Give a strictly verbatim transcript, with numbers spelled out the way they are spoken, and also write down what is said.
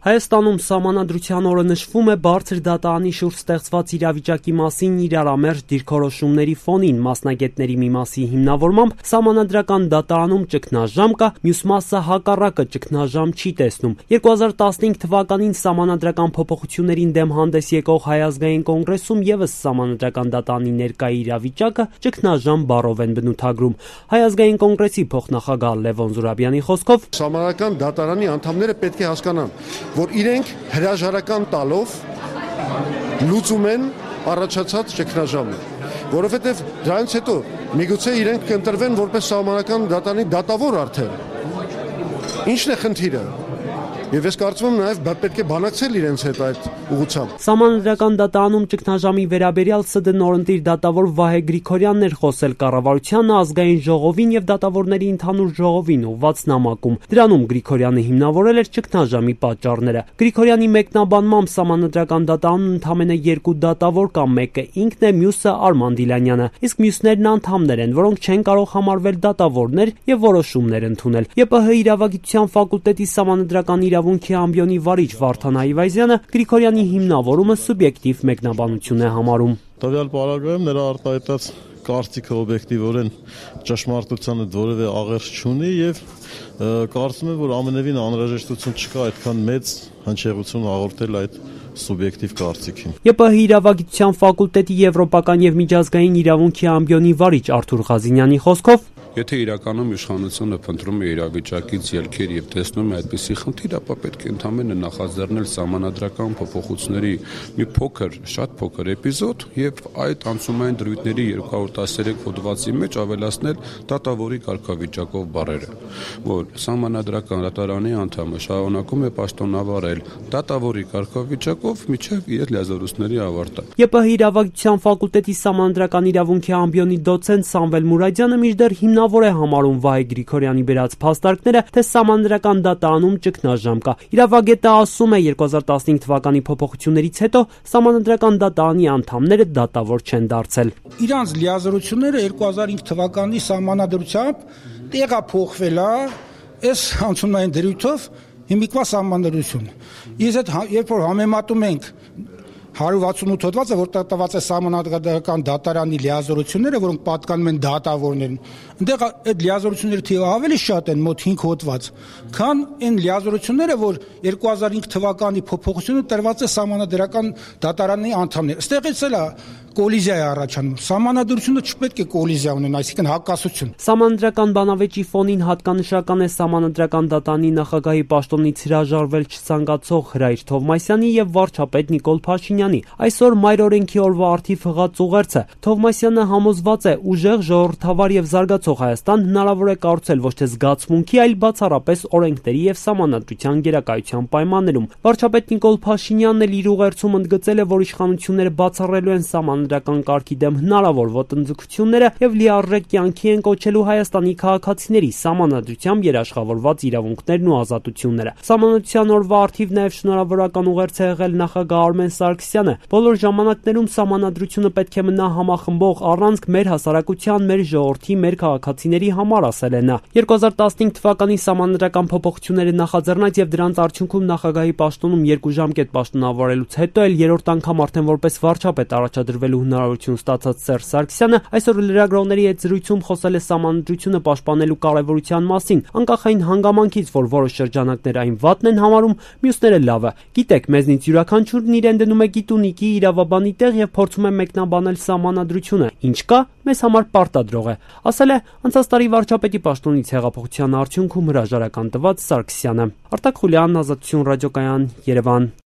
Հայաստանում Սահմանադրության օրը նշվում է բարձր դատարանի շուրջ ստեղծված իրավիճակի մասին իրարամերժ դիրքորոշումների ֆոնին։ Մասնագետների մի մասի հիմնավորմամբ Սահմանադրական դատարանում ճգնաժամ կա, մյուս մասը հակառակը ճգնաժամ չի տեսնում։ երկու հազար տասնհինգ թվականին Սահմանադրական փոփոխություններին դեմ հանդես եկող Հայ ազգային կոնգրեսում ևս Սահմանադրական դատարանի ներկայ իրավիճակը ճգնաժամ բառով են բնութագրում։ Հայ ազգային կոնգրեսի փոխնախագահ Լևոն Զուրաբյանի խոսքով Սահմանադրական դատարանի անդամները պետք է հասկանան, որ իրենք հրաժարական տալով լուծում են առաջացած ճգնաժամը, որովհետև դրանից հետո միգուցե իրենք կընտրվեն որպես Սահմանադրական դատարանի դատավոր արդեն։ Ինչն է խնդիրը։ Եվ ես կարծում եմ նաև պետք է բանակցել իրենց հետ այդ ուղղությամբ։ Սահմանադրական դատարանում ճգնաժամի վերաբերյալ ՍԴ նորընտիր դատավոր Վահե Գրիգորյանն էր խոսել կառավարությանը, ազգային ժողովին եւ դատավորների ընդհանուր ժողովին ուղղված նամակում։ Դրանում Գրիգորյանը հիմնավորել էր ճգնաժամի պատճառները։ Գրիգորյանի մեկնաբանմամբ Սահմանադրական դատարանում ընդամենը երկու դատավոր կա, մեկը ինքն է, մյուսը Արման Դիլանյանը, իսկ մյուսներն անդամներ են, որոնք չեն կարող համարվել դատավորներ եւ որոշումներ ընդունել։ ԵՊՀ իրավագիտության ֆակուլտետի Սահմանադրական իրավունքի ամբիոնի վարիչ Վարդան Այվազյանը Գրիգորյանի հիմնավորումը սուբյեկտիվ մեկնաբանություն է համարում։ Տվյալ պարագայում նրա արտահայտած կարծիքը օբյեկտիվորեն ճշմարտությանը որևէ աղերս չունի եւ կարծում եմ, որ ամենևին անհրաժեշտություն չկա այդքան մեծ հնչեղություն հաղորդել այդ սուբյեկտիվ կարծիքին։ ԵՊՀ իրավագիտության ֆակուլտետի եվրոպական եւ միջազգային իրավունքի ամբիոնի վարիչ Արթուր Ղազինյանի խոսքով Եթե իրականում իշխանությունը փնտրում է իրավիճակից ելքեր եւ տեսնում է այդպիսի խնդիր, ապա պետք է ընդհանրապես նախաձեռնել Սահմանադրական փոփոխությունների մի փոքր, շատ փոքր էպիզոդ եւ այդ անցումային դրույթների երկու հարյուր տասներեք հոդվածի մեջ ավելացնել դատավորի կարգավիճակով բառերը, որ Սահմանադրական դատարանի անդամը շարունակում է պաշտոնավարել դատավորի կարգավիճակով մինչեւ իր լիազորությունների ավարտը։ ԵՊՀ իրավագիտության ֆակուլտետի Սահմանադրական իրավունքի ամբիոնի դոցենտ Սամվել Մուրադյանը մինչդեռ հիմնավոր է համարում Վահե Գրիգորյանի բերած փաստարկները, թե Սահմանադրական դատարանում ճգնաժամ կա։ Իրավագետը ասում է, երկու հազար տասնհինգ թվականի փոփոխություններից հետո Սահմանադրական դատարանի անդամները դատավոր չեն դարձել։ Իրանց լիազորությունները երկու հազար հինգ թվականի Սահմանադրությամբ տեղափոխվել է այս անցումային դրույթով հիմիկվա Սահմանադրություն։ Իսկ այդ երբ որ համեմատում ենք հարյուր վաթսունութ հոդվածը, որտեղ տված է Սահմանադրական դատարանի լիազորությունները, որոնք պատկանում են դատավորներին, այնտեղ այդ լիազորությունների թիվը ավելի շատ են, մոտ հինգ հոդված, քան այն լիազորությունները, որ երկու հազար հինգ թվականի փոփոխությունը տրված է Սահմանադրական դատարանի անդամներին։ Այստեղից էլ է կոլիզիա է առաջանում։ Սահմանադրությունը չպետք է կոլիզիա ունենա, այսինքն հակասություն։ Սահմանադրական բանավեճի ֆոնին հատկանշական է Սահմանադրական դատարանի նախագահի պաշտոնից հրաժարվել չցանկացող Հրայր Թովմասյանի եւ վարչապետ Նիկոլ Փաշինյանի։ Այսօր մայրօրենքի օրվա արդիվ հղած ուղերձը Թովմասյանը համոզված է, ուժեղ, ժողովրդավար եւ զարգացող Հայաստան հնարավոր է կառուցել ոչ թե զգացմունքի, այլ բացառապես օրենքների եւ Սահմանադրության գերակայության պայմաններում։ Վարչապետ Նիկոլ Փաշինյանն էլ իր ուղերձում ընդգծել է, որ իշխանությունները բացառելու են Սահմանադրական կարգի դեմ հնարավոր ոտնձգությունները եւ լիարժեք կյանքի են կոչելու Հայաստանի քաղաքացիների Սահմանադրությամբ երաշխավորված իրավունքներն ու ազատությունները։ Սահմանադրության օրվա արդիվ նաեւ շնորհավորական ուղերձ է եղել նախագահ Արմեն Սարգսյանը։ Բոլոր ժամանակներում Սահմանադրությունը պետք է մնա համախմբող առանցք մեր հասարակության, մեր ժողովրդի, մեր քաղաքացիների համար, ասել է նա։ երկու հազար տասնհինգ թվականի Սահմանադրական փոփոխությունները նախաձեռնած եւ դրանց արդյունքում նախագահի պաշտոնում երկու ժամկետ պաշտոնավարելուց հետո էլ երրորդ անգամ արդեն որպես վարչապետ առաջադրվելու հնարավորություն ստացած Սերժ Սարգսյանը այսօր լրագրողների հետ զրույցում խոսել է Սահմանադրությունը պաշտպանելու կարևորության մասին, անկախ այն հանգամանքից, որ որոշ շրջանակներ այն վատն են համարում, մյուսները լավը։ Գիտեք, մեզնից յուրաքանչյուրն իրեն դնում է գիտունիկի, իրավաբանի տեղ եւ փորձում է մեկնաբանել Սահմանադրությունը։ Ինչ կա, մեզ համար պարտադրող է, ասել է անցած տարի վարչապետի պաշտոնից հեղափոխության արդյունքում հրաժարական տված Սարգսյանը։ Արտակ Խուլյան, Ազատություն ռադիոկայան, Երևան։